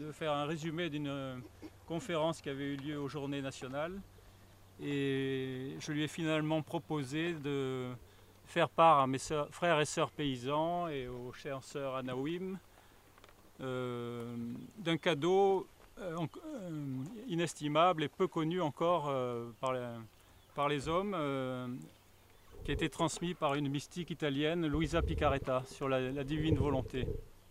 veux faire un résumé d'une conférence qui avait eu lieu aux Journées nationales. Et je lui ai finalement proposé de faire part à mes frères et sœurs paysans et aux chères sœurs Anawim d'un cadeau inestimable et peu connu encore par les hommes, qui a été transmis par une mystique italienne, Luisa Picaretta, sur la divine volonté.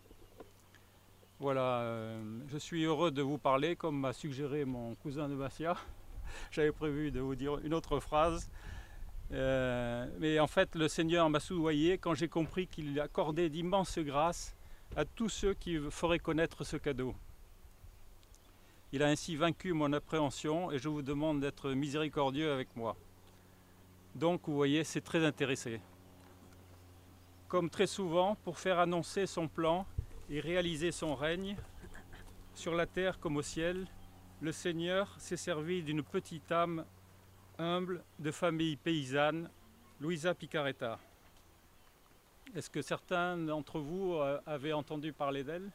Voilà, je suis heureux de vous parler, comme m'a suggéré mon cousin de Bastia. J'avais prévu de vous dire une autre phrase. Mais en fait, le Seigneur m'a soudoyé quand j'ai compris qu'il accordait d'immenses grâces à tous ceux qui feraient connaître ce cadeau. Il a ainsi vaincu mon appréhension et je vous demande d'être miséricordieux avec moi. Donc, vous voyez, c'est très intéressant. Comme très souvent, pour faire annoncer son plan et réaliser son règne, sur la terre comme au ciel, le Seigneur s'est servi d'une petite âme humble de famille paysanne, Luisa Picaretta. Est-ce que certains d'entre vous avaient entendu parler d'elle?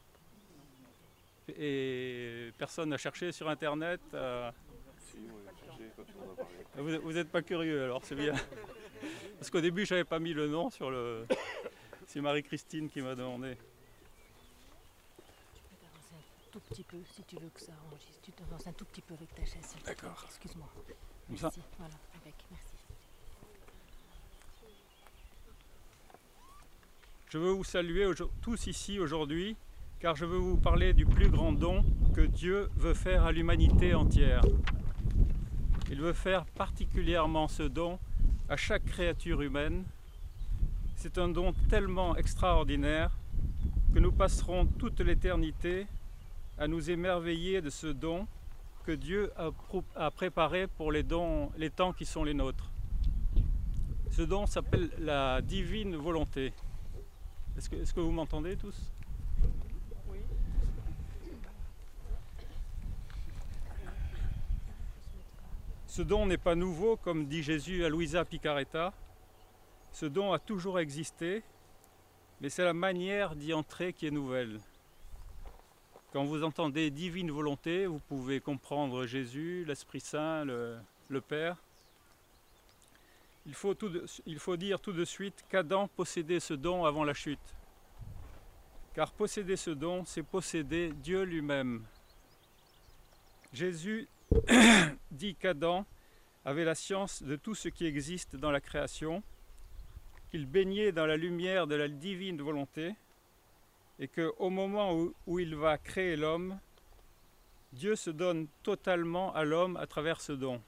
Et personne n'a cherché sur Internet? Si, moi j'ai cherché quand tu m'en as parlé. Vous n'êtes pas curieux alors, c'est bien. Parce qu'au début, je n'avais pas mis le nom sur le... C'est Marie-Christine qui m'a demandé. Tout petit peu, si tu veux que ça enregistre. Tu t'avances un tout petit peu avec ta chaise. D'accord. Excuse-moi. Comme Merci. ça. Voilà, merci. Je veux vous saluer tous ici aujourd'hui, car je veux vous parler du plus grand don que Dieu veut faire à l'humanité entière. Il veut faire particulièrement ce don à chaque créature humaine. C'est un don tellement extraordinaire que nous passerons toute l'éternité à nous émerveiller de ce don que Dieu a préparé pour les temps qui sont les nôtres. Ce don s'appelle la divine volonté. Est-ce que vous m'entendez tous? Oui. Ce don n'est pas nouveau, comme dit Jésus à Luisa Picaretta. Ce don a toujours existé, mais c'est la manière d'y entrer qui est nouvelle. Quand vous entendez divine volonté, vous pouvez comprendre Jésus, l'Esprit Saint, le Père. Il faut dire tout de suite qu'Adam possédait ce don avant la chute. Car posséder ce don, c'est posséder Dieu lui-même. Jésus dit qu'Adam avait la science de tout ce qui existe dans la création, qu'il baignait dans la lumière de la divine volonté, et qu'au moment où il va créer l'homme, Dieu se donne totalement à l'homme à travers ce don.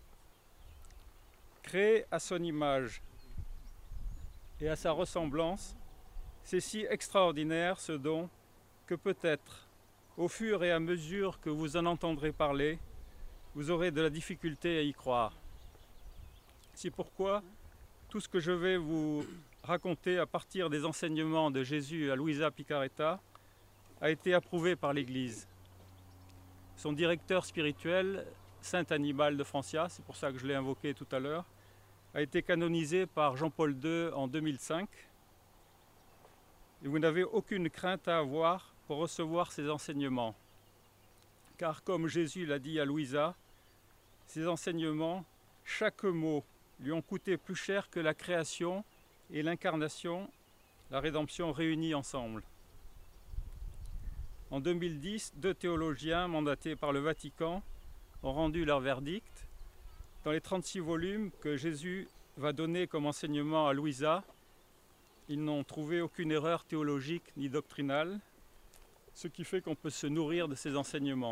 Créé à son image et à sa ressemblance, c'est si extraordinaire ce don que peut-être, au fur et à mesure que vous en entendrez parler, vous aurez de la difficulté à y croire. C'est pourquoi tout ce que je vais vous raconter à partir des enseignements de Jésus à Luisa Picaretta a été approuvé par l'Église. Son directeur spirituel, Saint Annibal de Francia, c'est pour ça que je l'ai invoqué tout à l'heure, a été canonisé par Jean-Paul II en 2005. Et vous n'avez aucune crainte à avoir pour recevoir ces enseignements. Car comme Jésus l'a dit à Luisa, ces enseignements, chaque mot, lui ont coûté plus cher que la création et l'incarnation, la rédemption réunies ensemble. En 2010, 2 théologiens mandatés par le Vatican ont rendu leur verdict. Dans les 36 volumes que Jésus va donner comme enseignement à Luisa, ils n'ont trouvé aucune erreur théologique ni doctrinale, ce qui fait qu'on peut se nourrir de ces enseignements.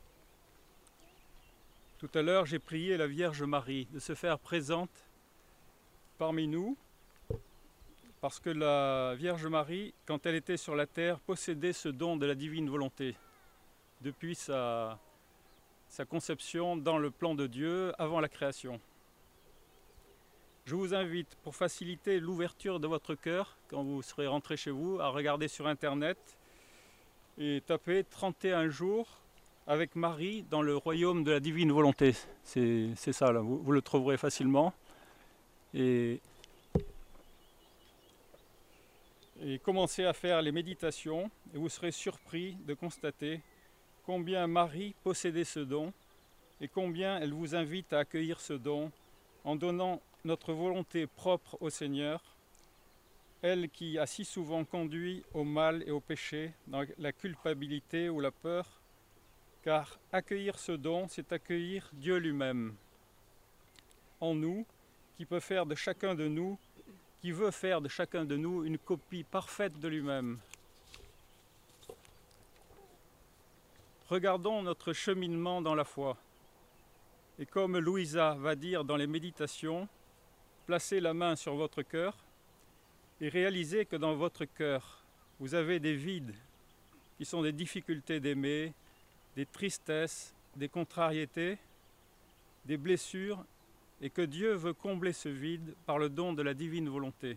Tout à l'heure, j'ai prié la Vierge Marie de se faire présente parmi nous, parce que la Vierge Marie, quand elle était sur la terre, possédait ce don de la divine volonté, depuis sa conception dans le plan de Dieu avant la création. Je vous invite, pour faciliter l'ouverture de votre cœur, quand vous serez rentré chez vous, à regarder sur Internet et taper 31 jours avec Marie dans le royaume de la divine volonté. C'est ça, là, vous le trouverez facilement. Et et commencez à faire les méditations et vous serez surpris de constater combien Marie possédait ce don et combien elle vous invite à accueillir ce don en donnant notre volonté propre au Seigneur, elle qui a si souvent conduit au mal et au péché, dans la culpabilité ou la peur, car accueillir ce don, c'est accueillir Dieu lui-même en nous, qui veut faire de chacun de nous une copie parfaite de lui-même. Regardons notre cheminement dans la foi. Et comme Louisa va dire dans les méditations, placez la main sur votre cœur et réalisez que dans votre cœur, vous avez des vides qui sont des difficultés d'aimer, des tristesses, des contrariétés, des blessures, et que Dieu veut combler ce vide par le don de la divine volonté.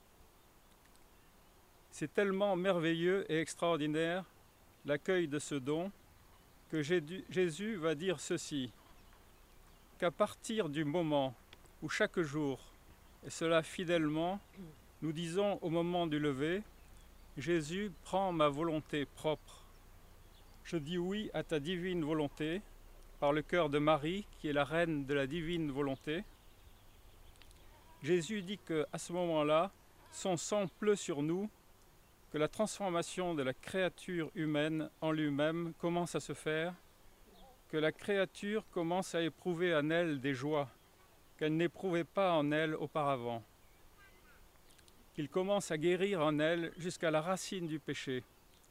C'est tellement merveilleux et extraordinaire l'accueil de ce don que Jésus va dire ceci, qu'à partir du moment où chaque jour, et cela fidèlement, nous disons au moment du lever, Jésus, prends ma volonté propre. Je dis oui à ta divine volonté, par le cœur de Marie, qui est la reine de la divine volonté. Jésus dit qu'à ce moment-là, son sang pleut sur nous, que la transformation de la créature humaine en lui-même commence à se faire, que la créature commence à éprouver en elle des joies qu'elle n'éprouvait pas en elle auparavant, qu'il commence à guérir en elle jusqu'à la racine du péché,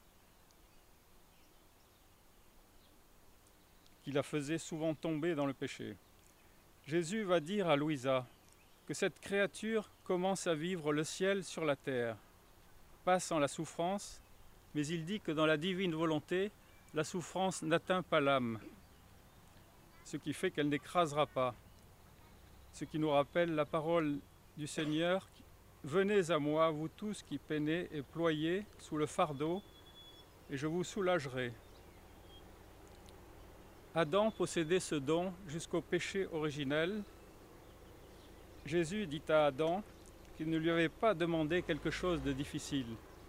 qui la faisait souvent tomber dans le péché. Jésus va dire à Louisa que cette créature commence à vivre le ciel sur la terre, pas sans la souffrance, mais il dit que dans la divine volonté, la souffrance n'atteint pas l'âme, ce qui fait qu'elle n'écrasera pas. Ce qui nous rappelle la parole du Seigneur, « Venez à moi, vous tous qui peinez et ployez sous le fardeau, et je vous soulagerai. » Adam possédait ce don jusqu'au péché originel. Jésus dit à Adam qu'il ne lui avait pas demandé quelque chose de difficile,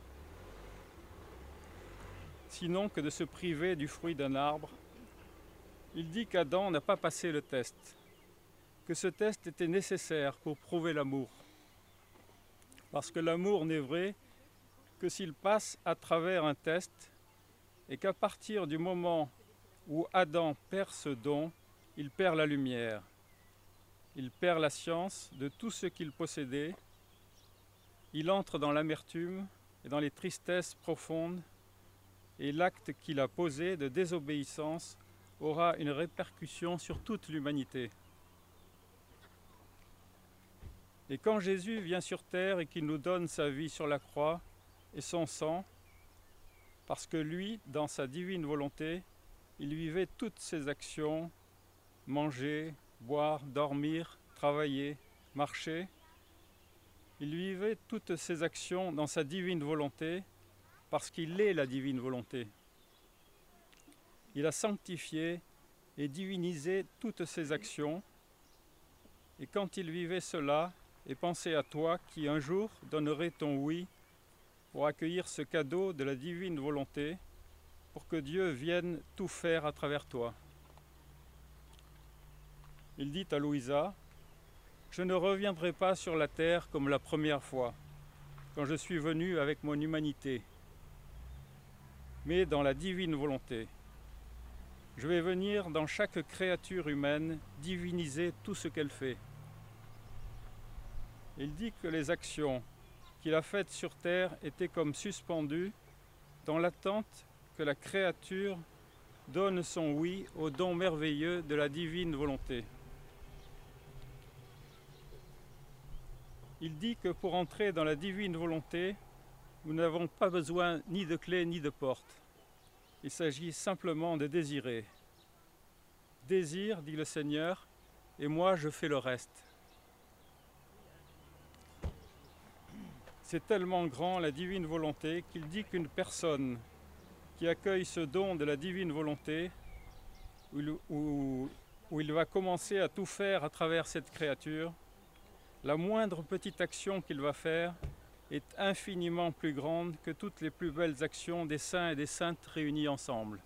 sinon que de se priver du fruit d'un arbre. Il dit qu'Adam n'a pas passé le test, que ce test était nécessaire pour prouver l'amour. Parce que l'amour n'est vrai que s'il passe à travers un test et qu'à partir du moment où Adam perd ce don, il perd la lumière, il perd la science de tout ce qu'il possédait, il entre dans l'amertume et dans les tristesses profondes, et l'acte qu'il a posé de désobéissance aura une répercussion sur toute l'humanité. Et quand Jésus vient sur terre et qu'il nous donne sa vie sur la croix et son sang, parce que lui, dans sa divine volonté, il vivait toutes ses actions, manger, boire, dormir, travailler, marcher. Il vivait toutes ses actions dans sa divine volonté parce qu'il est la divine volonté. Il a sanctifié et divinisé toutes ses actions. Et quand il vivait cela, et pensez à toi qui un jour donnerais ton oui pour accueillir ce cadeau de la divine volonté, pour que Dieu vienne tout faire à travers toi. Il dit à Louisa, « Je ne reviendrai pas sur la terre comme la première fois, quand je suis venu avec mon humanité, mais dans la divine volonté. Je vais venir dans chaque créature humaine diviniser tout ce qu'elle fait. » Il dit que les actions qu'il a faites sur terre étaient comme suspendues dans l'attente que la créature donne son oui au don merveilleux de la divine volonté. Il dit que pour entrer dans la divine volonté, nous n'avons pas besoin ni de clé ni de porte. Il s'agit simplement de désirer. Désire, dit le Seigneur, et moi je fais le reste. C'est tellement grand la divine volonté qu'il dit qu'une personne qui accueille ce don de la divine volonté, où il va commencer à tout faire à travers cette créature, la moindre petite action qu'il va faire est infiniment plus grande que toutes les plus belles actions des saints et des saintes réunis ensemble.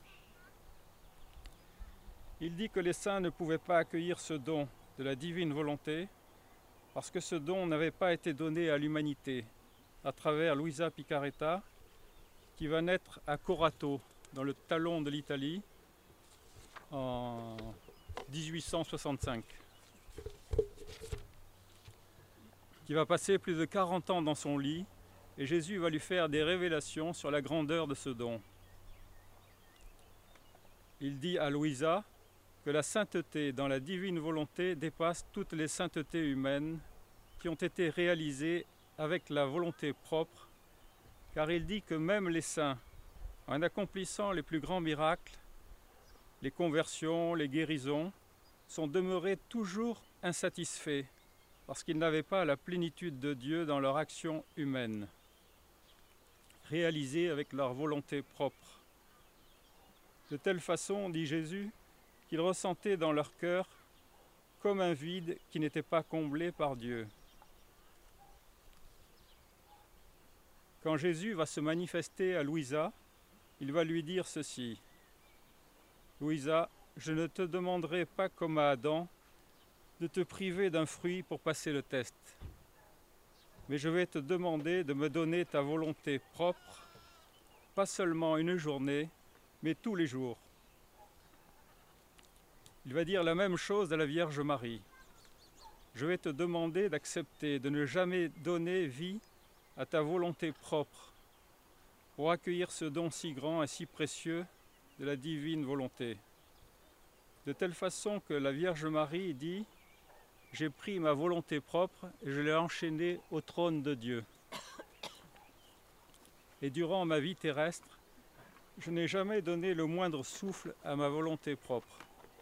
Il dit que les saints ne pouvaient pas accueillir ce don de la divine volonté parce que ce don n'avait pas été donné à l'humanité à travers Luisa Picaretta, qui va naître à Corato, dans le talon de l'Italie, en 1865, qui va passer plus de 40 ans dans son lit, et Jésus va lui faire des révélations sur la grandeur de ce don. Il dit à Luisa que la sainteté dans la divine volonté dépasse toutes les saintetés humaines qui ont été réalisées avec la volonté propre, car il dit que même les saints, en accomplissant les plus grands miracles, les conversions, les guérisons, sont demeurés toujours insatisfaits, parce qu'ils n'avaient pas la plénitude de Dieu dans leur action humaine, réalisée avec leur volonté propre. De telle façon, dit Jésus, qu'ils ressentaient dans leur cœur comme un vide qui n'était pas comblé par Dieu. Quand Jésus va se manifester à Luisa, il va lui dire ceci: « Luisa, je ne te demanderai pas comme à Adam de te priver d'un fruit pour passer le test, mais je vais te demander de me donner ta volonté propre, pas seulement une journée, mais tous les jours. » Il va dire la même chose à la Vierge Marie. « Je vais te demander d'accepter de ne jamais donner vie à ta volonté propre pour accueillir ce don si grand et si précieux de la divine volonté. » De telle façon que la Vierge Marie dit « J'ai pris ma volonté propre et je l'ai enchaînée au trône de Dieu. Et durant ma vie terrestre, je n'ai jamais donné le moindre souffle à ma volonté propre. »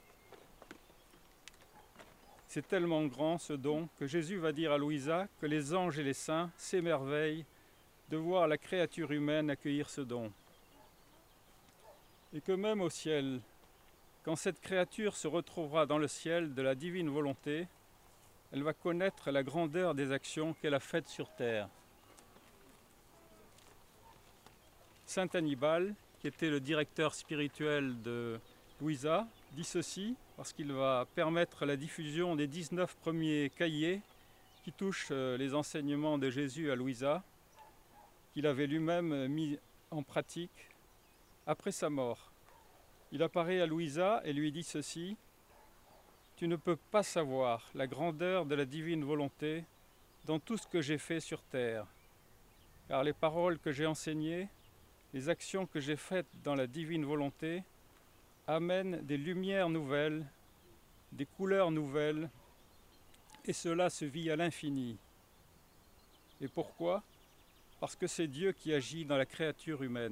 C'est tellement grand ce don que Jésus va dire à Luisa que les anges et les saints s'émerveillent de voir la créature humaine accueillir ce don. Et que même au ciel, quand cette créature se retrouvera dans le ciel de la divine volonté, elle va connaître la grandeur des actions qu'elle a faites sur terre. Saint Hannibal, qui était le directeur spirituel de Luisa, dit ceci parce qu'il va permettre la diffusion des 19 premiers cahiers qui touchent les enseignements de Jésus à Luisa, qu'il avait lui-même mis en pratique après sa mort. Il apparaît à Luisa et lui dit ceci: « Tu ne peux pas savoir la grandeur de la divine volonté dans tout ce que j'ai fait sur terre, car les paroles que j'ai enseignées, les actions que j'ai faites dans la divine volonté amènent des lumières nouvelles, des couleurs nouvelles, et cela se vit à l'infini. Et pourquoi ? Parce que c'est Dieu qui agit dans la créature humaine. »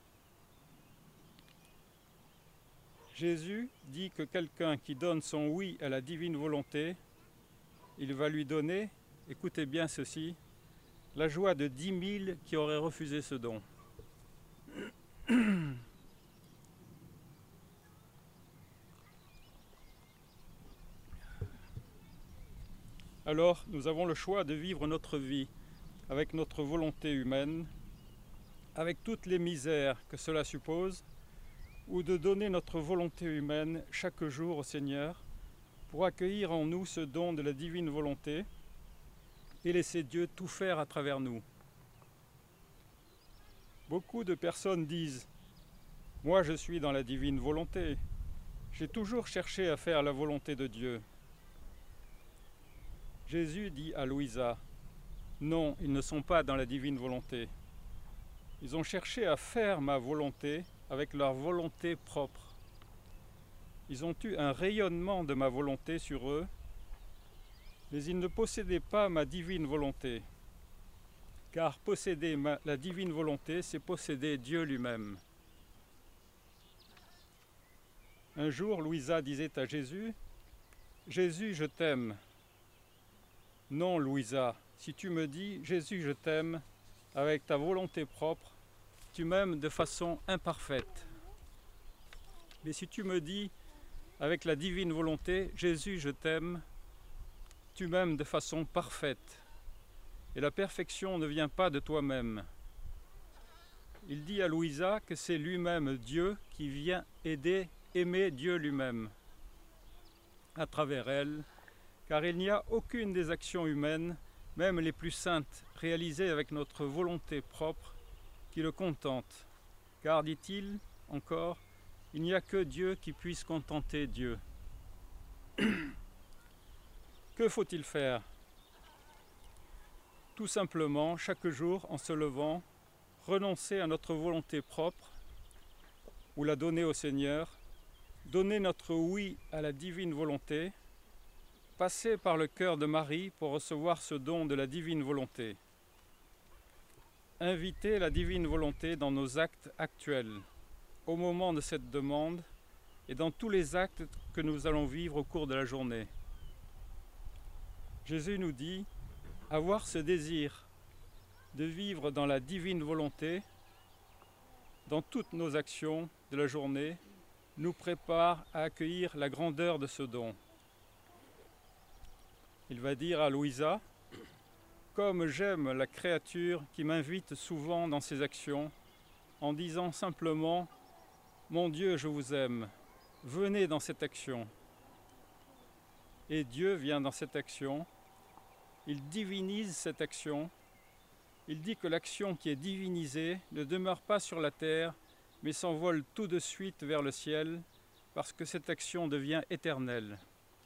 Jésus dit que quelqu'un qui donne son oui à la divine volonté, il va lui donner, écoutez bien ceci, la joie de 10 000 qui auraient refusé ce don. Alors, nous avons le choix de vivre notre vie avec notre volonté humaine, avec toutes les misères que cela suppose, ou de donner notre volonté humaine chaque jour au Seigneur pour accueillir en nous ce don de la divine volonté et laisser Dieu tout faire à travers nous. Beaucoup de personnes disent « Moi je suis dans la divine volonté, j'ai toujours cherché à faire la volonté de Dieu. » Jésus dit à Luisa: « Non, ils ne sont pas dans la divine volonté. Ils ont cherché à faire ma volonté avec leur volonté propre. Ils ont eu un rayonnement de ma volonté sur eux, mais ils ne possédaient pas ma divine volonté. Car posséder la divine volonté, c'est posséder Dieu lui-même. » Un jour, Luisa disait à Jésus: « Jésus, je t'aime. » Non, Luisa, si tu me dis « Jésus, je t'aime » avec ta volonté propre, tu m'aimes de façon imparfaite. Mais si tu me dis avec la divine volonté « Jésus, je t'aime », tu m'aimes de façon parfaite. Et la perfection ne vient pas de toi-même. Il dit à Louisa que c'est lui-même Dieu qui vient aimer Dieu lui-même à travers elle, car il n'y a aucune des actions humaines, même les plus saintes, réalisées avec notre volonté propre, qui le contente. Car, dit-il encore, il n'y a que Dieu qui puisse contenter Dieu. Que faut-il faire? Tout simplement, chaque jour, en se levant, renoncer à notre volonté propre, ou la donner au Seigneur, donner notre oui à la divine volonté, passer par le cœur de Marie pour recevoir ce don de la divine volonté. Inviter la divine volonté dans nos actes actuels, au moment de cette demande et dans tous les actes que nous allons vivre au cours de la journée. Jésus nous dit, avoir ce désir de vivre dans la divine volonté, dans toutes nos actions de la journée, nous prépare à accueillir la grandeur de ce don. Il va dire à Louisa, comme j'aime la créature qui m'invite souvent dans ses actions, en disant simplement « Mon Dieu, je vous aime, venez dans cette action ». Et Dieu vient dans cette action, il divinise cette action, il dit que l'action qui est divinisée ne demeure pas sur la terre, mais s'envole tout de suite vers le ciel, parce que cette action devient éternelle.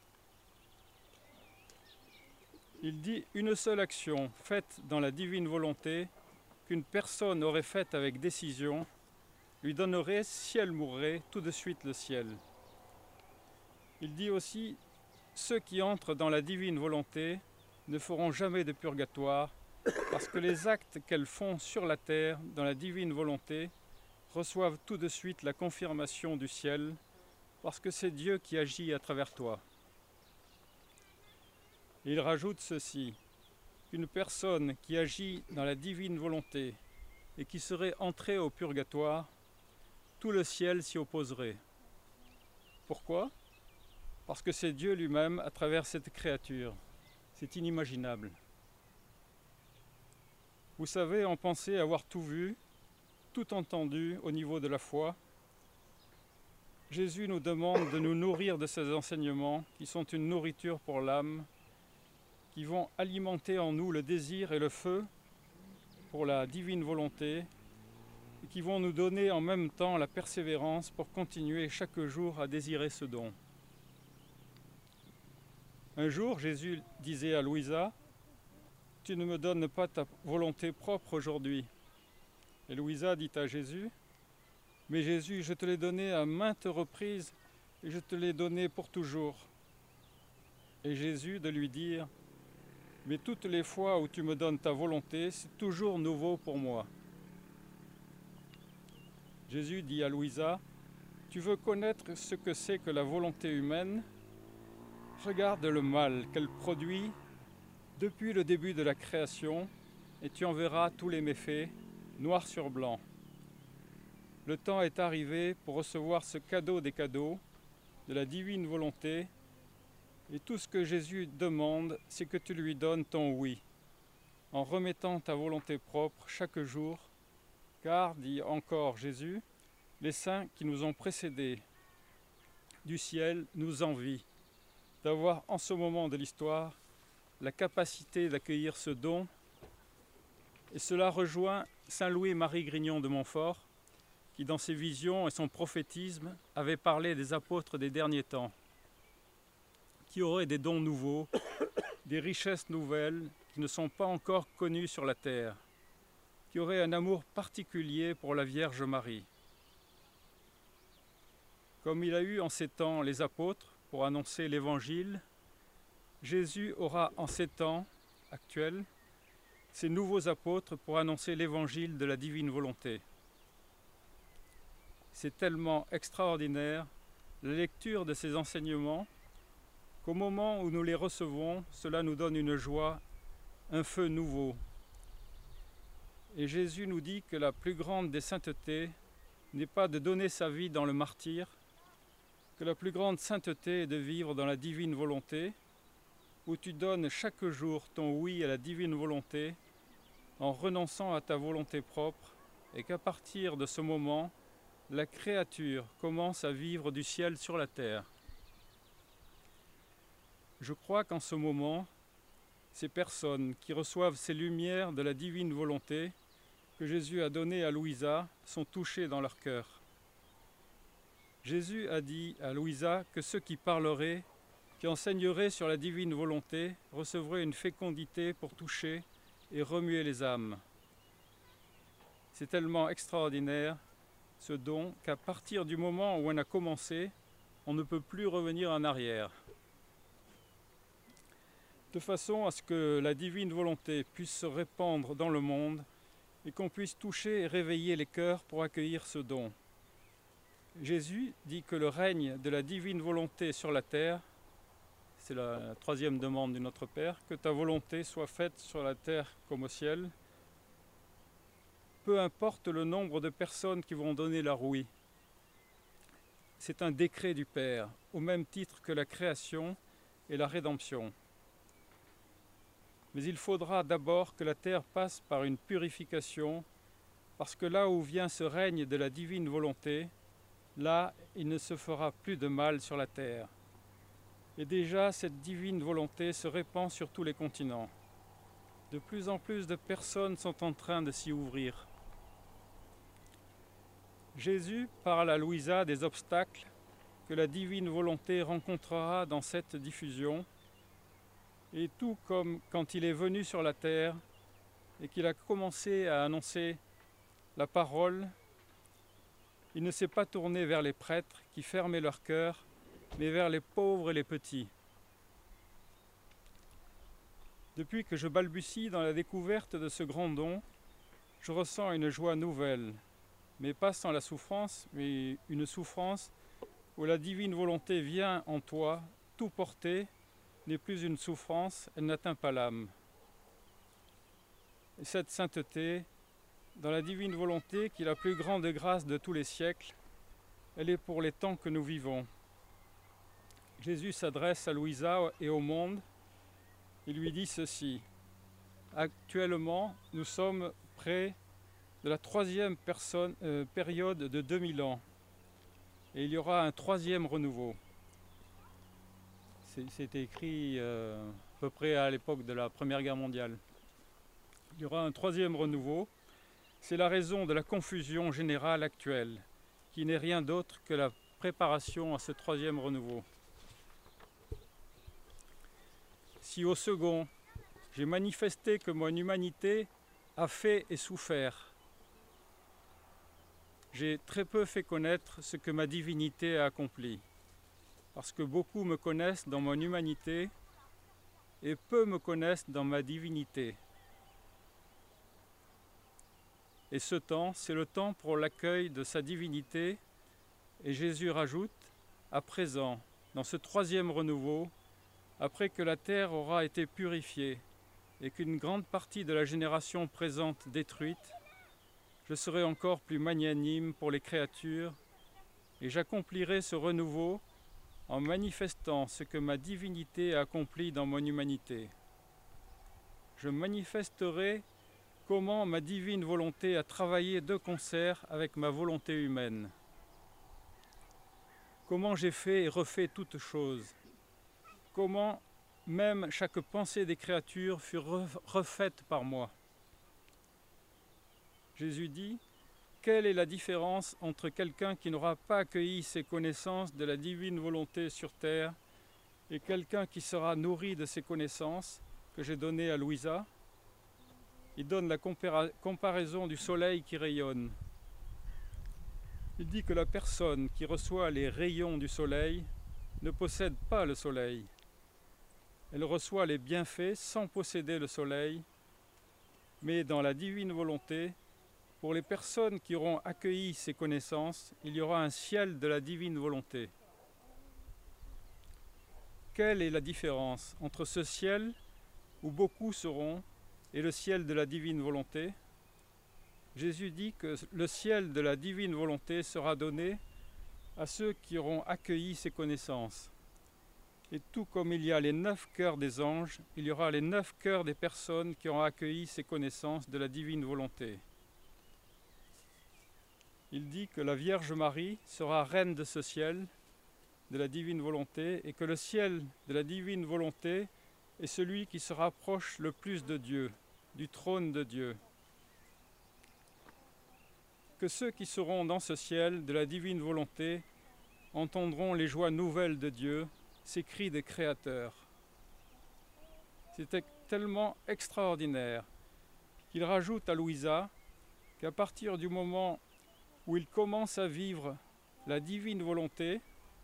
Il dit une seule action faite dans la divine volonté, qu'une personne aurait faite avec décision, lui donnerait, si elle mourrait, tout de suite le ciel. Il dit aussi, ceux qui entrent dans la divine volonté ne feront jamais de purgatoire, parce que les actes qu'elles font sur la terre dans la divine volonté reçoivent tout de suite la confirmation du ciel, parce que c'est Dieu qui agit à travers toi. Il rajoute ceci, qu'une personne qui agit dans la divine volonté et qui serait entrée au purgatoire, tout le ciel s'y opposerait. Pourquoi? Parce que c'est Dieu lui-même à travers cette créature. C'est inimaginable. Vous savez, on pensait avoir tout vu, tout entendu au niveau de la foi. Jésus nous demande de nous nourrir de ces enseignements qui sont une nourriture pour l'âme, qui vont alimenter en nous le désir et le feu pour la divine volonté et qui vont nous donner en même temps la persévérance pour continuer chaque jour à désirer ce don. Un jour, Jésus disait à Louisa, « Tu ne me donnes pas ta volonté propre aujourd'hui. » Et Louisa dit à Jésus, « Mais Jésus, je te l'ai donné à maintes reprises et je te l'ai donné pour toujours. » Et Jésus de lui dire, « Mais toutes les fois où tu me donnes ta volonté, c'est toujours nouveau pour moi. » Jésus dit à Louisa, « Tu veux connaître ce que c'est que la volonté humaine? Regarde le mal qu'elle produit depuis le début de la création et tu en verras tous les méfaits, noir sur blanc. Le temps est arrivé pour recevoir ce cadeau des cadeaux, de la divine volonté, et tout ce que Jésus demande, c'est que tu lui donnes ton oui, en remettant ta volonté propre chaque jour, car, dit encore Jésus, les saints qui nous ont précédés du ciel nous envient d'avoir en ce moment de l'histoire la capacité d'accueillir ce don. Et cela rejoint Saint Louis-Marie Grignon de Montfort, qui dans ses visions et son prophétisme avait parlé des apôtres des derniers temps, qui auraient des dons nouveaux, des richesses nouvelles qui ne sont pas encore connues sur la terre, qui auraient un amour particulier pour la Vierge Marie. Comme il a eu en ces temps les apôtres pour annoncer l'Évangile, Jésus aura en ces temps actuels ces nouveaux apôtres pour annoncer l'Évangile de la divine volonté. C'est tellement extraordinaire la lecture de ces enseignements qu'au moment où nous les recevons, cela nous donne une joie, un feu nouveau. Et Jésus nous dit que la plus grande des saintetés n'est pas de donner sa vie dans le martyre, que la plus grande sainteté est de vivre dans la divine volonté, où tu donnes chaque jour ton oui à la divine volonté en renonçant à ta volonté propre et qu'à partir de ce moment, la créature commence à vivre du ciel sur la terre. Je crois qu'en ce moment, ces personnes qui reçoivent ces lumières de la divine volonté que Jésus a données à Louisa sont touchées dans leur cœur. Jésus a dit à Louisa que ceux qui parleraient, qui enseigneraient sur la divine volonté, recevraient une fécondité pour toucher et remuer les âmes. C'est tellement extraordinaire ce don qu'à partir du moment où on a commencé, on ne peut plus revenir en arrière. De façon à ce que la divine volonté puisse se répandre dans le monde et qu'on puisse toucher et réveiller les cœurs pour accueillir ce don. Jésus dit que le règne de la divine volonté sur la terre, c'est la troisième demande du Notre Père, que ta volonté soit faite sur la terre comme au ciel. Peu importe le nombre de personnes qui vont donner leur oui. C'est un décret du Père, au même titre que la création et la rédemption. Mais il faudra d'abord que la terre passe par une purification, parce que là où vient ce règne de la divine volonté, là il ne se fera plus de mal sur la terre. Et déjà cette divine volonté se répand sur tous les continents. De plus en plus de personnes sont en train de s'y ouvrir. Jésus parle à Louisa des obstacles que la divine volonté rencontrera dans cette diffusion. Et tout comme quand il est venu sur la terre et qu'il a commencé à annoncer la parole, il ne s'est pas tourné vers les prêtres qui fermaient leur cœur, mais vers les pauvres et les petits. Depuis que je balbutie dans la découverte de ce grand don, je ressens une joie nouvelle, mais pas sans la souffrance, mais une souffrance où la divine volonté vient en toi, tout porter, n'est plus une souffrance, elle n'atteint pas l'âme. Et cette sainteté, dans la divine volonté qui est la plus grande grâce de tous les siècles, elle est pour les temps que nous vivons. Jésus s'adresse à Louisa et au monde, il lui dit ceci. Actuellement, nous sommes près de la troisième période de 2000 ans, et il y aura un troisième renouveau. C'était écrit à peu près à l'époque de la Première Guerre mondiale. Il y aura un troisième renouveau. C'est la raison de la confusion générale actuelle, qui n'est rien d'autre que la préparation à ce troisième renouveau. Si au second, j'ai manifesté que mon humanité a fait et souffert, j'ai très peu fait connaître ce que ma divinité a accompli. Parce que beaucoup me connaissent dans mon humanité et peu me connaissent dans ma divinité. Et ce temps, c'est le temps pour l'accueil de sa divinité. Et Jésus rajoute, à présent, dans ce troisième renouveau, après que la terre aura été purifiée et qu'une grande partie de la génération présente détruite, je serai encore plus magnanime pour les créatures et j'accomplirai ce renouveau en manifestant ce que ma divinité a accompli dans mon humanité. Je manifesterai comment ma divine volonté a travaillé de concert avec ma volonté humaine. Comment j'ai fait et refait toutes choses. Comment même chaque pensée des créatures fut refaite par moi. Jésus dit, quelle est la différence entre quelqu'un qui n'aura pas accueilli ces connaissances de la divine volonté sur terre et quelqu'un qui sera nourri de ces connaissances que j'ai données à Louisa? Il donne la comparaison du soleil qui rayonne. Il dit que la personne qui reçoit les rayons du soleil ne possède pas le soleil. Elle reçoit les bienfaits sans posséder le soleil, mais dans la divine volonté, pour les personnes qui auront accueilli ces connaissances, il y aura un ciel de la divine volonté. Quelle est la différence entre ce ciel où beaucoup seront et le ciel de la divine volonté? Jésus dit que le ciel de la divine volonté sera donné à ceux qui auront accueilli ces connaissances. Et tout comme il y a les 9 cœurs des anges, il y aura les 9 cœurs des personnes qui ont accueilli ces connaissances de la divine volonté. Il dit que la Vierge Marie sera reine de ce ciel, de la divine volonté, et que le ciel de la divine volonté est celui qui se rapproche le plus de Dieu, du trône de Dieu. Que ceux qui seront dans ce ciel de la divine volonté entendront les joies nouvelles de Dieu, ces cris des créateurs. C'était tellement extraordinaire qu'il rajoute à Louisa qu'à partir du moment où il commence à vivre la divine volonté,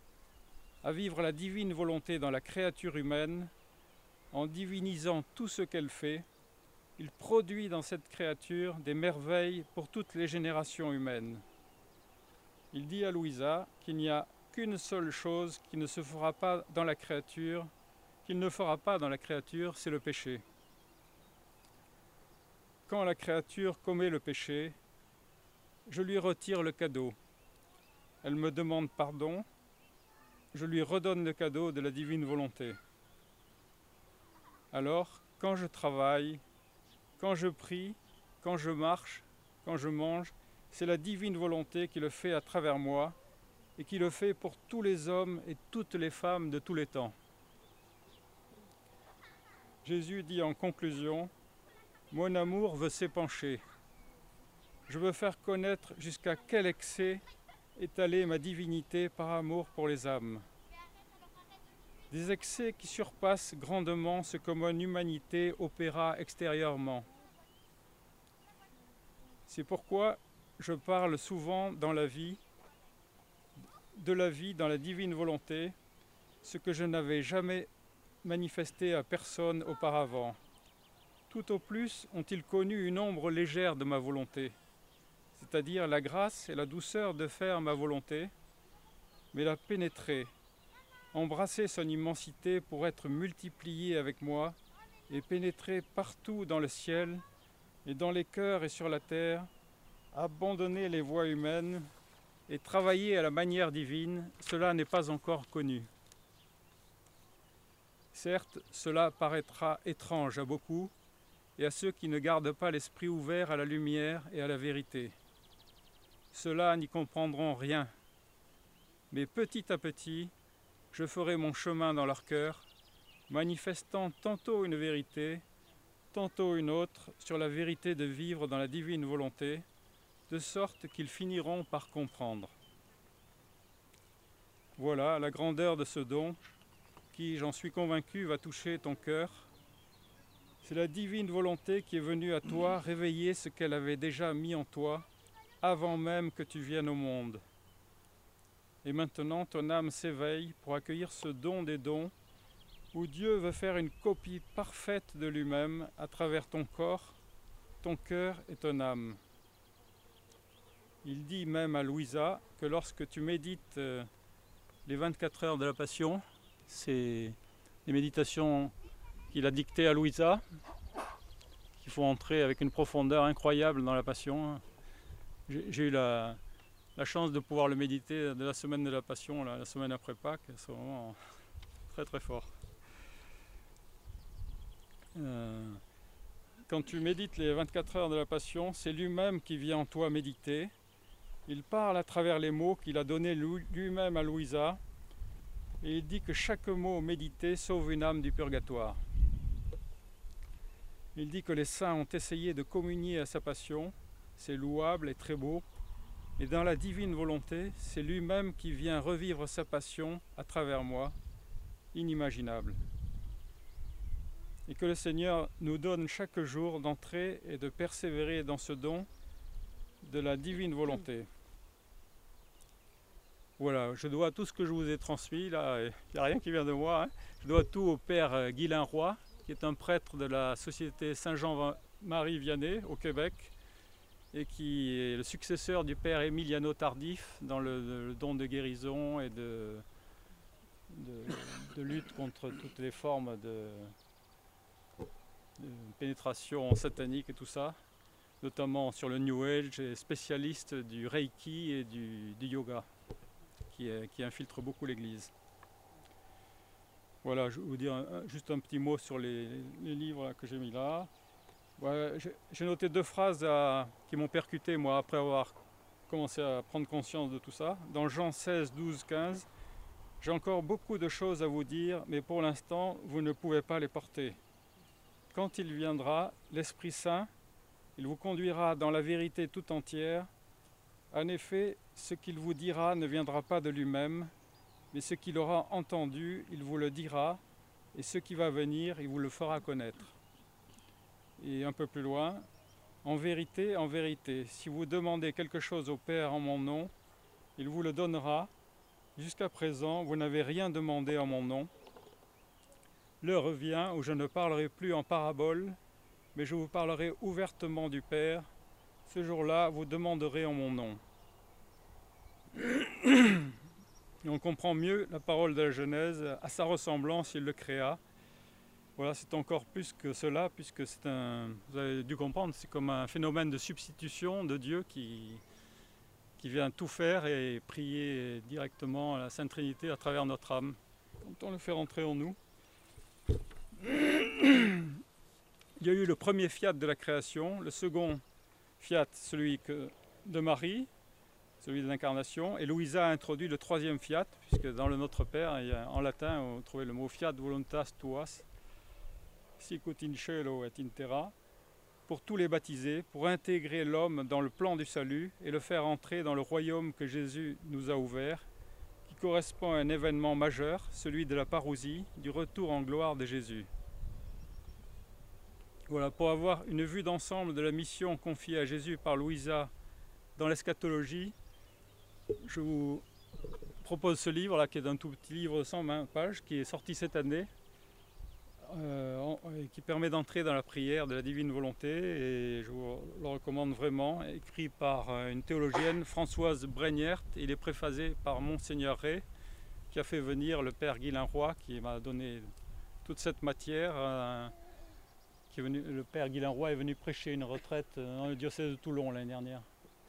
dans la créature humaine, en divinisant tout ce qu'elle fait, il produit dans cette créature des merveilles pour toutes les générations humaines. Il dit à Louisa qu'il n'y a qu'une seule chose qui ne se fera pas dans la créature, qu'il ne fera pas dans la créature, c'est le péché. Quand la créature commet le péché, je lui retire le cadeau. Elle me demande pardon, je lui redonne le cadeau de la divine volonté. Alors, quand je travaille, quand je prie, quand je marche, quand je mange, c'est la divine volonté qui le fait à travers moi et qui le fait pour tous les hommes et toutes les femmes de tous les temps. Jésus dit en conclusion, « Mon amour veut s'épancher. Je veux faire connaître jusqu'à quel excès est allée ma divinité par amour pour les âmes. Des excès qui surpassent grandement ce que mon humanité opéra extérieurement. C'est pourquoi je parle souvent de la vie dans la divine volonté, ce que je n'avais jamais manifesté à personne auparavant. Tout au plus ont-ils connu une ombre légère de ma volonté, c'est-à-dire la grâce et la douceur de faire ma volonté, mais la pénétrer, embrasser son immensité pour être multipliée avec moi et pénétrer partout dans le ciel et dans les cœurs et sur la terre, abandonner les voies humaines et travailler à la manière divine, cela n'est pas encore connu. Certes, cela paraîtra étrange à beaucoup et à ceux qui ne gardent pas l'esprit ouvert à la lumière et à la vérité. Ceux-là n'y comprendront rien, mais petit à petit, je ferai mon chemin dans leur cœur, manifestant tantôt une vérité, tantôt une autre sur la vérité de vivre dans la divine volonté, de sorte qu'ils finiront par comprendre. Voilà la grandeur de ce don qui, j'en suis convaincu, va toucher ton cœur. C'est la divine volonté qui est venue à toi réveiller ce qu'elle avait déjà mis en toi avant même que tu viennes au monde. Et maintenant, ton âme s'éveille pour accueillir ce don des dons où Dieu veut faire une copie parfaite de lui-même à travers ton corps, ton cœur et ton âme. Il dit même à Louisa que lorsque tu médites les 24 heures de la Passion, c'est les méditations qu'il a dictées à Louisa, qui font entrer avec une profondeur incroyable dans la Passion. J'ai eu la chance de pouvoir le méditer de la semaine de la Passion, la semaine après Pâques, c'est vraiment très très fort. Quand tu médites les 24 heures de la Passion, c'est lui-même qui vient en toi méditer. Il parle à travers les mots qu'il a donnés lui-même à Louisa, et il dit que chaque mot médité sauve une âme du purgatoire. Il dit que les saints ont essayé de communier à sa passion, c'est louable et très beau, et dans la divine volonté, c'est lui-même qui vient revivre sa passion à travers moi, inimaginable. Et que le Seigneur nous donne chaque jour d'entrer et de persévérer dans ce don de la divine volonté. Voilà, je dois tout ce que je vous ai transmis, là, il n'y a rien qui vient de moi, hein. Je dois tout au père Guylain Roy, qui est un prêtre de la Société Saint-Jean-Marie Vianney au Québec, et qui est le successeur du père Emiliano Tardif dans le don de guérison et de lutte contre toutes les formes de pénétration satanique et tout ça, notamment sur le New Age, et spécialiste du Reiki et du yoga, qui infiltre beaucoup l'Église. Voilà, je vais vous dire juste un petit mot sur les livres là, que j'ai mis là. Ouais, j'ai noté 2 phrases qui m'ont percuté, moi, après avoir commencé à prendre conscience de tout ça. Dans Jean 16, 12, 15, « J'ai encore beaucoup de choses à vous dire, mais pour l'instant, vous ne pouvez pas les porter. Quand il viendra, l'Esprit Saint, il vous conduira dans la vérité tout entière. En effet, ce qu'il vous dira ne viendra pas de lui-même, mais ce qu'il aura entendu, il vous le dira, et ce qui va venir, il vous le fera connaître. » Et un peu plus loin, « En vérité, si vous demandez quelque chose au Père en mon nom, il vous le donnera. Jusqu'à présent, vous n'avez rien demandé en mon nom. L'heure vient où je ne parlerai plus en parabole, mais je vous parlerai ouvertement du Père. Ce jour-là, vous demanderez en mon nom. » Et on comprend mieux la parole de la Genèse. À sa ressemblance, il le créa. Voilà, c'est encore plus que cela, puisque vous avez dû comprendre, c'est comme un phénomène de substitution de Dieu qui vient tout faire et prier directement à la Sainte Trinité à travers notre âme, quand on le fait rentrer en nous. Il y a eu le premier fiat de la création, le second fiat, celui de Marie, celui de l'incarnation, et Louisa a introduit le troisième fiat, puisque dans le Notre Père, en latin, on trouvait le mot fiat voluntas tuas, sicut in cielo et in terra, pour tous les baptisés, pour intégrer l'homme dans le plan du salut et le faire entrer dans le royaume que Jésus nous a ouvert, qui correspond à un événement majeur, celui de la parousie, du retour en gloire de Jésus. Voilà, pour avoir une vue d'ensemble de la mission confiée à Jésus par Louisa dans l'eschatologie, je vous propose ce livre là, qui est un tout petit livre de 120 pages, qui est sorti cette année, qui permet d'entrer dans la prière de la divine volonté, et je vous le recommande vraiment, écrit par une théologienne, Françoise Breniert. Il est préfacé par Monseigneur Ray, qui a fait venir le père Guilain Roy, qui m'a donné toute cette matière. Le père Guilain Roy est venu prêcher une retraite dans le diocèse de Toulon l'année dernière.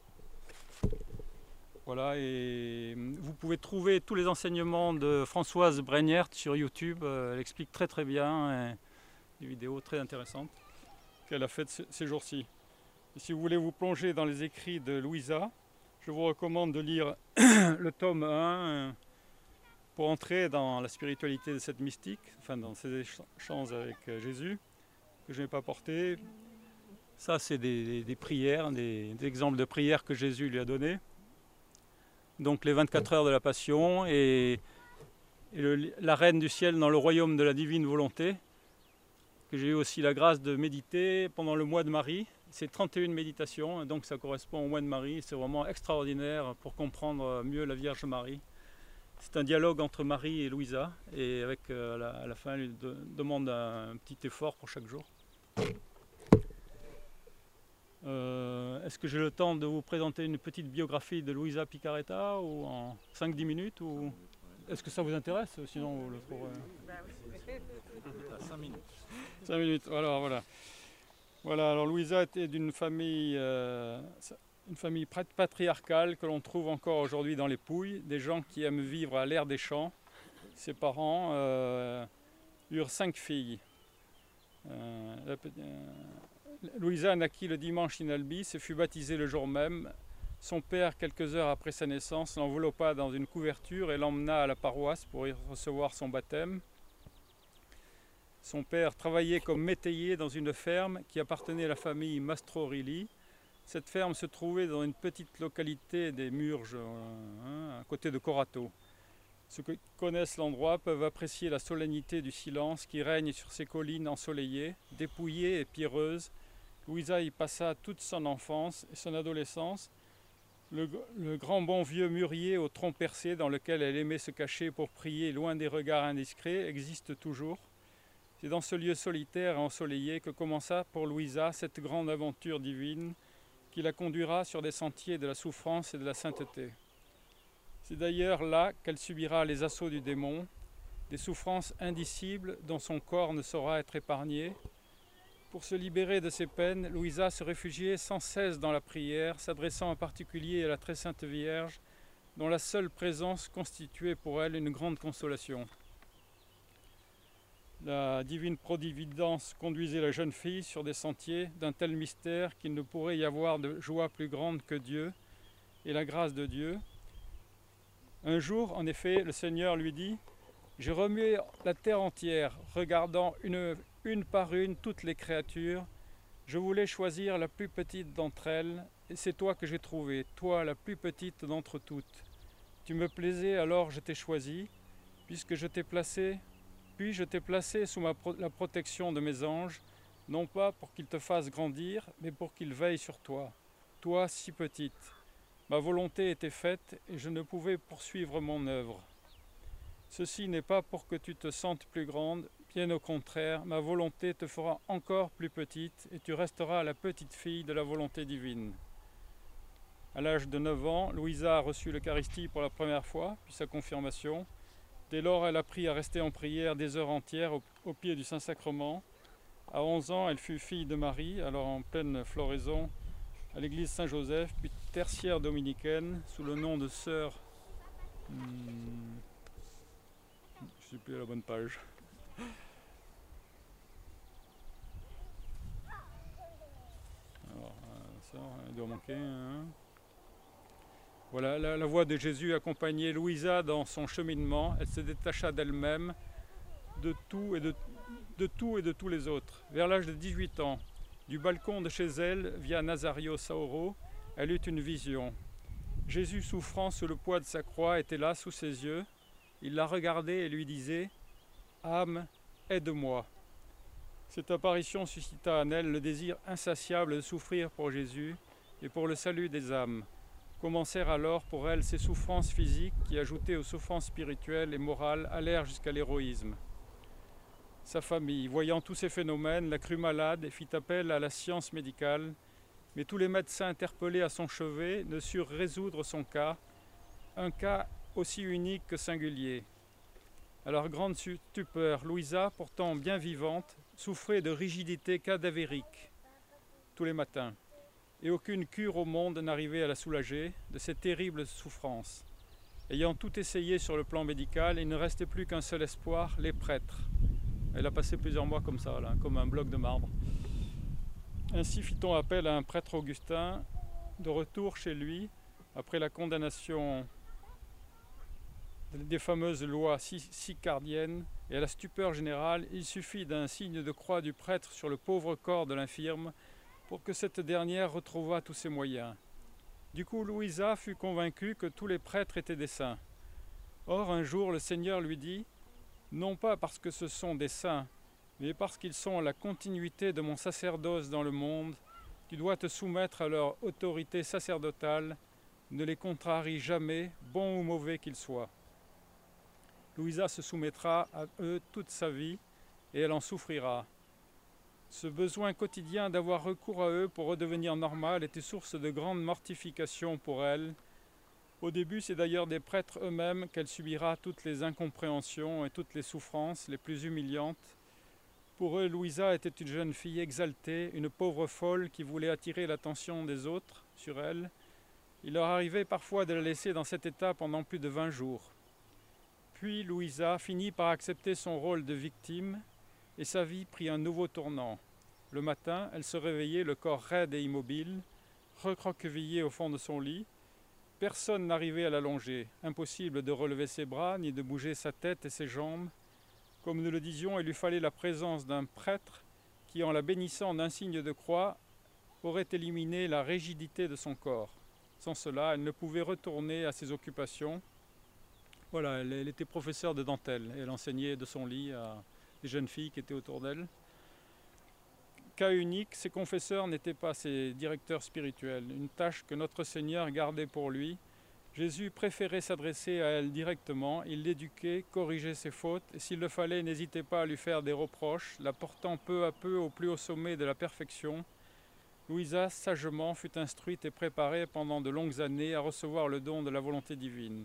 Voilà, et vous pouvez trouver tous les enseignements de Françoise Breniert sur YouTube. Elle explique très très bien, des vidéos très intéressantes qu'elle a faites ces jours-ci. Et si vous voulez vous plonger dans les écrits de Louisa, je vous recommande de lire le tome 1 pour entrer dans la spiritualité de cette mystique, enfin dans ses échanges avec Jésus, que je n'ai pas porté. Ça, c'est des prières, des exemples de prières que Jésus lui a données. Donc les 24 heures de la Passion et la Reine du Ciel dans le royaume de la divine volonté, que j'ai eu aussi la grâce de méditer pendant le mois de Marie. C'est 31 méditations, donc ça correspond au mois de Marie. C'est vraiment extraordinaire pour comprendre mieux la Vierge Marie. C'est un dialogue entre Marie et Louisa, et avec à la fin, elle lui demande un petit effort pour chaque jour. Est-ce que j'ai le temps de vous présenter une petite biographie de Louisa Piccarreta ou en 5-10 minutes, ou est-ce que ça vous intéresse? Sinon vous le trouverez. 5 minutes. 5 minutes, voilà. Voilà, alors Louisa était d'une famille, une famille patriarcale que l'on trouve encore aujourd'hui dans les Pouilles, des gens qui aiment vivre à l'air des champs. Ses parents eurent 5 filles. Louisa naquit le dimanche in albis et fut baptisée le jour même. Son père, quelques heures après sa naissance, l'enveloppa dans une couverture et l'emmena à la paroisse pour y recevoir son baptême. Son père travaillait comme métayer dans une ferme qui appartenait à la famille Mastrorilli. Cette ferme se trouvait dans une petite localité des Murges, à côté de Corato. Ceux qui connaissent l'endroit peuvent apprécier la solennité du silence qui règne sur ces collines ensoleillées, dépouillées et pierreuses. Louisa y passa toute son enfance et son adolescence. Le grand bon vieux mûrier au tronc percé dans lequel elle aimait se cacher pour prier loin des regards indiscrets existe toujours. C'est dans ce lieu solitaire et ensoleillé que commença pour Louisa cette grande aventure divine qui la conduira sur des sentiers de la souffrance et de la sainteté. C'est d'ailleurs là qu'elle subira les assauts du démon, des souffrances indicibles dont son corps ne saura être épargné. Pour se libérer de ses peines, Louisa se réfugiait sans cesse dans la prière, s'adressant en particulier à la très sainte Vierge, dont la seule présence constituait pour elle une grande consolation. La divine providence conduisait la jeune fille sur des sentiers d'un tel mystère qu'il ne pourrait y avoir de joie plus grande que Dieu et la grâce de Dieu. Un jour, en effet, le Seigneur lui dit « J'ai remué la terre entière, regardant une par une toutes les créatures. Je voulais choisir la plus petite d'entre elles, et c'est toi que j'ai trouvée, toi la plus petite d'entre toutes. Tu me plaisais, alors je t'ai choisi, puisque je t'ai placé, puis je t'ai placé sous la protection de mes anges, non pas pour qu'ils te fassent grandir, mais pour qu'ils veillent sur toi, toi si petite. Ma volonté était faite, et je ne pouvais poursuivre mon œuvre. Ceci n'est pas pour que tu te sentes plus grande, bien au contraire, ma volonté te fera encore plus petite et tu resteras la petite fille de la volonté divine. » À l'âge de 9 ans, Louisa a reçu l'Eucharistie pour la première fois, puis sa confirmation. Dès lors, elle a appris à rester en prière des heures entières au pied du Saint-Sacrement. À 11 ans, elle fut fille de Marie, alors en pleine floraison, à l'église Saint-Joseph, puis tertiaire dominicaine, sous le nom de sœur... je ne sais plus à la bonne page. Alors, ça, il doit manquer. Hein. Voilà, la voix de Jésus accompagnait Louisa dans son cheminement. Elle se détacha d'elle-même, de tout et de tous les autres. Vers l'âge de 18 ans, du balcon de chez elle, via Nazario Saoro, elle eut une vision. Jésus, souffrant sous le poids de sa croix, était là sous ses yeux. Il la regardait et lui disait « Âme, aide-moi ». Cette apparition suscita en elle le désir insatiable de souffrir pour Jésus et pour le salut des âmes. Commencèrent alors pour elle ces souffrances physiques qui, ajoutées aux souffrances spirituelles et morales, allèrent jusqu'à l'héroïsme. Sa famille, voyant tous ces phénomènes, la crut malade et fit appel à la science médicale, mais tous les médecins interpellés à son chevet ne surent résoudre son cas, un cas aussi unique que singulier. À leur grande stupeur, Louisa, pourtant bien vivante, souffrait de rigidité cadavérique tous les matins, et aucune cure au monde n'arrivait à la soulager de cette terrible souffrance. Ayant tout essayé sur le plan médical, il ne restait plus qu'un seul espoir, les prêtres. Elle a passé plusieurs mois comme ça, là, comme un bloc de marbre. Ainsi fit-on appel à un prêtre augustin, de retour chez lui, après la condamnation des fameuses lois sicardiennes, et à la stupeur générale, il suffit d'un signe de croix du prêtre sur le pauvre corps de l'infirme pour que cette dernière retrouvât tous ses moyens. Du coup, Louisa fut convaincue que tous les prêtres étaient des saints. Or, un jour, le Seigneur lui dit « Non pas parce que ce sont des saints, mais parce qu'ils sont la continuité de mon sacerdoce dans le monde, tu dois te soumettre à leur autorité sacerdotale, ne les contrarie jamais, bons ou mauvais qu'ils soient. » Louisa se soumettra à eux toute sa vie et elle en souffrira. Ce besoin quotidien d'avoir recours à eux pour redevenir normale était source de grande mortification pour elle. Au début, c'est d'ailleurs des prêtres eux-mêmes qu'elle subira toutes les incompréhensions et toutes les souffrances les plus humiliantes. Pour eux, Louisa était une jeune fille exaltée, une pauvre folle qui voulait attirer l'attention des autres sur elle. Il leur arrivait parfois de la laisser dans cet état pendant plus de 20 jours. Puis Louisa finit par accepter son rôle de victime et sa vie prit un nouveau tournant. Le matin, elle se réveillait, le corps raide et immobile, recroquevillée au fond de son lit. Personne n'arrivait à l'allonger, impossible de relever ses bras ni de bouger sa tête et ses jambes. Comme nous le disions, il lui fallait la présence d'un prêtre qui, en la bénissant d'un signe de croix, aurait éliminé la rigidité de son corps. Sans cela, elle ne pouvait retourner à ses occupations. Voilà, elle était professeure de dentelle et elle enseignait de son lit à des jeunes filles qui étaient autour d'elle. Cas unique, ses confesseurs n'étaient pas ses directeurs spirituels, une tâche que notre Seigneur gardait pour lui. Jésus préférait s'adresser à elle directement, il l'éduquait, corrigeait ses fautes, et s'il le fallait, n'hésitait pas à lui faire des reproches, la portant peu à peu au plus haut sommet de la perfection. Louisa, sagement, fut instruite et préparée pendant de longues années à recevoir le don de la volonté divine.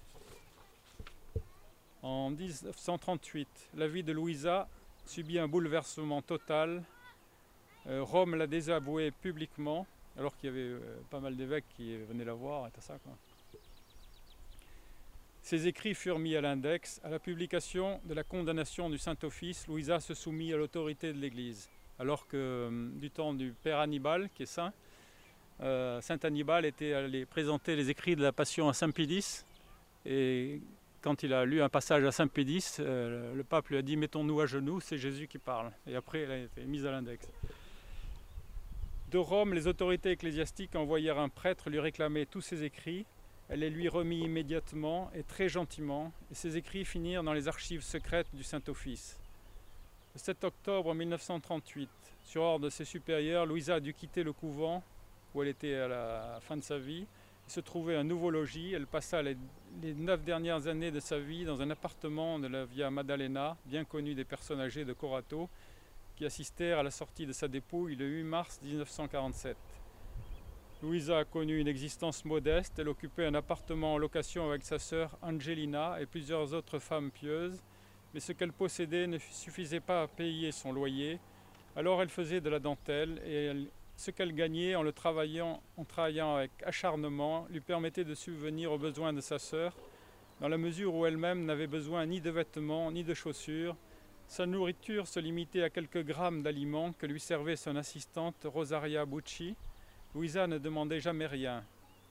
En 1938, la vie de Louisa subit un bouleversement total. Rome l'a désavouée publiquement, alors qu'il y avait pas mal d'évêques qui venaient la voir et tout ça, quoi. Ses écrits furent mis à l'index. À la publication de la condamnation du Saint-Office, Louisa se soumit à l'autorité de l'Église. Alors que du temps du père Hannibal, qui est saint, Saint Hannibal était allé présenter les écrits de la Passion à Saint Pédis. Et quand il a lu un passage à Saint Pédis, le pape lui a dit « Mettons-nous à genoux, c'est Jésus qui parle ». Et après, elle a été mise à l'index. De Rome, les autorités ecclésiastiques envoyèrent un prêtre lui réclamer tous ses écrits. Elle les lui remit immédiatement et très gentiment, et ses écrits finirent dans les archives secrètes du Saint-Office. Le 7 octobre 1938, sur ordre de ses supérieurs, Louisa a dû quitter le couvent où elle était à la fin de sa vie et se trouver un nouveau logis. Elle passa les 9 dernières années de sa vie dans un appartement de la Via Maddalena, bien connu des personnes âgées de Corato, qui assistèrent à la sortie de sa dépouille le 8 mars 1947. Louisa a connu une existence modeste. Elle occupait un appartement en location avec sa sœur Angelina et plusieurs autres femmes pieuses, mais ce qu'elle possédait ne suffisait pas à payer son loyer. Alors elle faisait de la dentelle et ce qu'elle gagnait en travaillant avec acharnement lui permettait de subvenir aux besoins de sa sœur, dans la mesure où elle-même n'avait besoin ni de vêtements ni de chaussures. Sa nourriture se limitait à quelques grammes d'aliments que lui servait son assistante Rosaria Bucci. Louisa ne demandait jamais rien.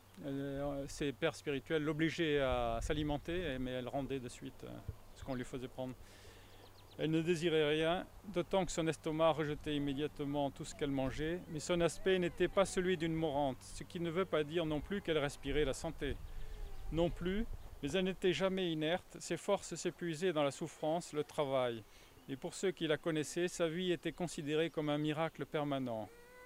Ses pères spirituels l'obligeaient à s'alimenter, mais elle rendait de suite ce qu'on lui faisait prendre. Elle ne désirait rien, d'autant que son estomac rejetait immédiatement tout ce qu'elle mangeait, mais son aspect n'était pas celui d'une morante, ce qui ne veut pas dire non plus qu'elle respirait la santé. Non plus, mais elle n'était jamais inerte, ses forces s'épuisaient dans la souffrance, le travail. Et pour ceux qui la connaissaient, sa vie était considérée comme un miracle permanent.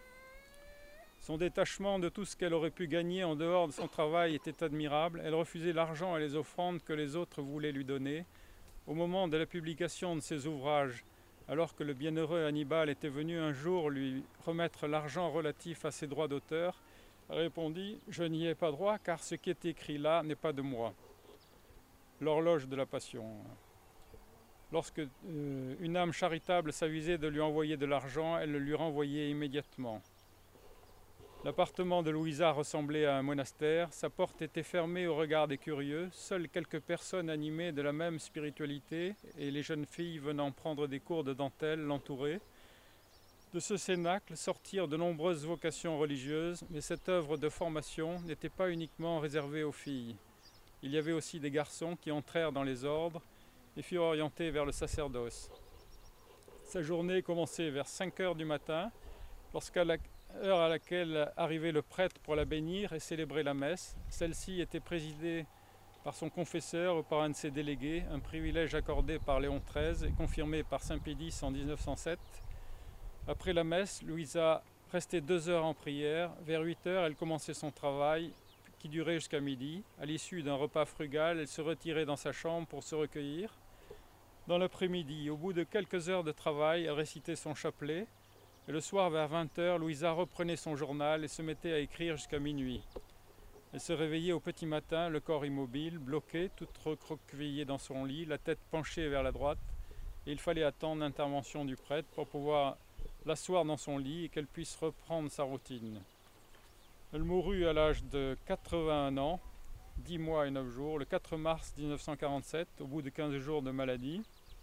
Son détachement de tout ce qu'elle aurait pu gagner en dehors de son travail était admirable. Elle refusait l'argent et les offrandes que les autres voulaient lui donner. Au moment de la publication de ses ouvrages, alors que le bienheureux Hannibal était venu un jour lui remettre l'argent relatif à ses droits d'auteur, elle répondit « Je n'y ai pas droit car ce qui est écrit là n'est pas de moi ». L'horloge de la passion. Lorsque une âme charitable s'avisait de lui envoyer de l'argent, elle le lui renvoyait immédiatement. L'appartement de Louisa ressemblait à un monastère. Sa porte était fermée au regard des curieux. Seules quelques personnes animées de la même spiritualité et les jeunes filles venant prendre des cours de dentelle l'entouraient. De ce cénacle sortirent de nombreuses vocations religieuses, mais cette œuvre de formation n'était pas uniquement réservée aux filles. Il y avait aussi des garçons qui entrèrent dans les ordres et furent orientés vers le sacerdoce. Sa journée commençait vers 5 heures du matin, lorsqu'à l'heure à laquelle arrivait le prêtre pour la bénir et célébrer la messe. Celle-ci était présidée par son confesseur ou par un de ses délégués, un privilège accordé par Léon XIII et confirmé par Saint Pédis en 1907. Après la messe, Louisa restait 2 heures en prière. Vers 8 heures, elle commençait son travail qui durait jusqu'à midi. À l'issue d'un repas frugal, elle se retirait dans sa chambre pour se recueillir. Dans l'après-midi, au bout de quelques heures de travail, elle récitait son chapelet. Et le soir, vers 20 h, Louisa reprenait son journal et se mettait à écrire jusqu'à minuit. Elle se réveillait au petit matin, le corps immobile, bloqué, toute recroquevillée dans son lit, la tête penchée vers la droite. Et il fallait attendre l'intervention du prêtre pour pouvoir l'asseoir dans son lit et qu'elle puisse reprendre sa routine. Elle mourut à l'âge de 81 ans, 10 mois et 9 jours, le 4 mars 1947, au bout de 15 jours de maladie.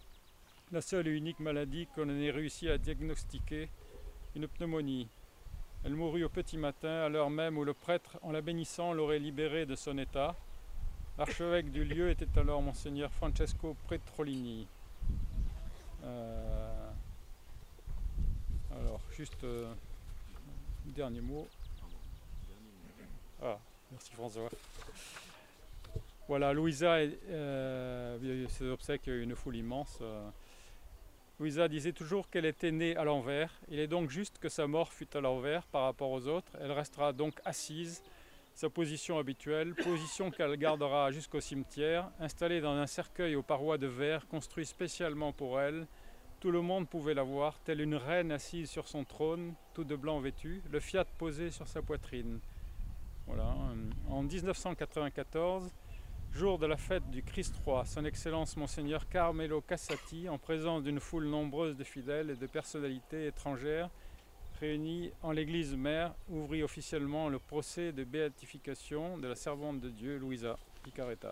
La seule et unique maladie qu'on ait réussi à diagnostiquer, une pneumonie. Elle mourut au petit matin, à l'heure même où le prêtre, en la bénissant, l'aurait libérée de son état. L'archevêque du lieu était alors Monseigneur Francesco Petrolini. Alors, juste dernier mot. Ah, merci François. Voilà, Louisa, ses obsèques, une foule immense. Louisa disait toujours qu'elle était née à l'envers. Il est donc juste que sa mort fût à l'envers par rapport aux autres. Elle restera donc assise, sa position habituelle, position qu'elle gardera jusqu'au cimetière, installée dans un cercueil aux parois de verre construit spécialement pour elle. Tout le monde pouvait la voir, telle une reine assise sur son trône, tout de blanc vêtu, le fiat posé sur sa poitrine. Voilà. En 1994, jour de la fête du Christ roi, son Excellence Monseigneur Carmelo Cassati, en présence d'une foule nombreuse de fidèles et de personnalités étrangères réunies en l'église mère, ouvrit officiellement le procès de béatification de la servante de Dieu Louisa Picaretta.